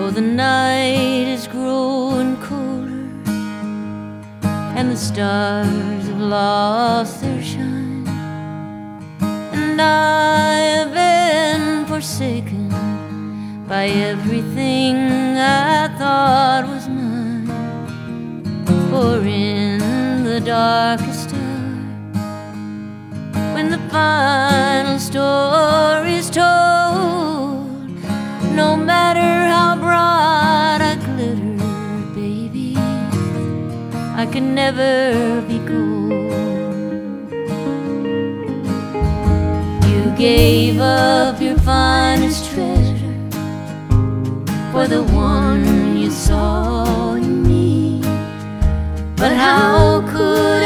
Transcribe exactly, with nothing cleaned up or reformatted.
though the night is growing colder and the stars have lost their shine, and I have been forsaken by everything I thought was mine. For in the darkest hour, when the final story is told, no matter how bright I glitter, baby, I can never be gold. You gave up your finest treasure for the one you saw in me, but how could